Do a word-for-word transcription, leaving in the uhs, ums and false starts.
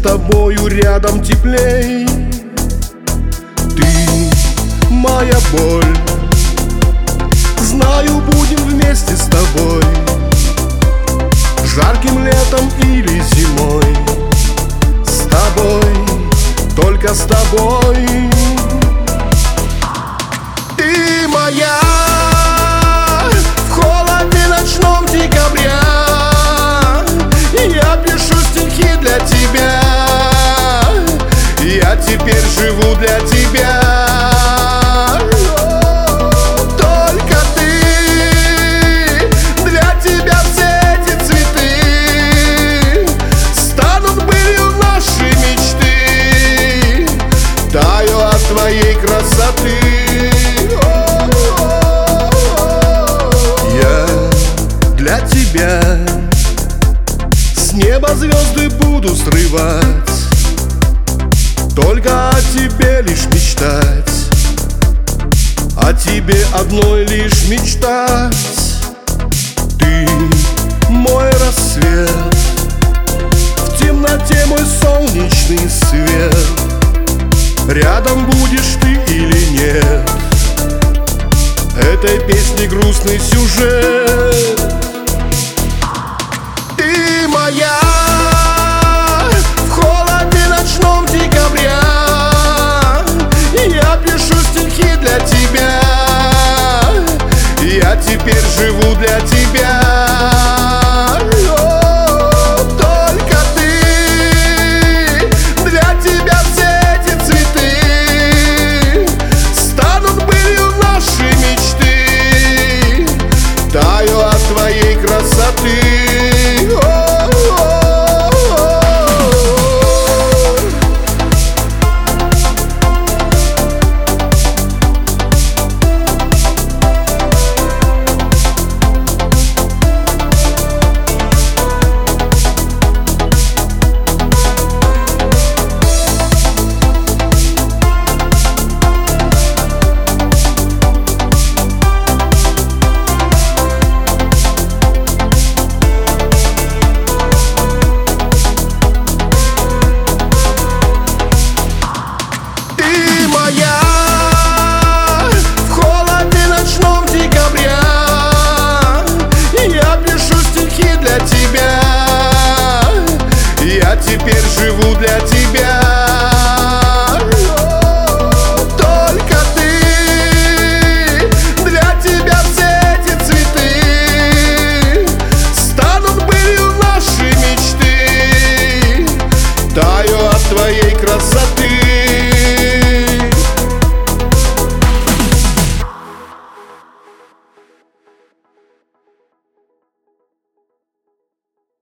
тобою рядом теплей. Ты моя боль, знаю, будем вместе с тобой, жарким летом или зимой. С тобой, только с тобой. Ты моя в холоде ночном декабря. Я пишу стихи для тебя, я теперь живу для тебя. Только ты, для тебя все эти цветы станут былью нашей мечты. Таю от твоей красоты. Я для тебя с неба звезды буду срывать, только о тебе лишь мечтать, о тебе одной лишь мечтать. Ты мой рассвет, в темноте мой солнечный свет. Рядом будешь ты или нет, этой песни грустный сюжет. Ты моя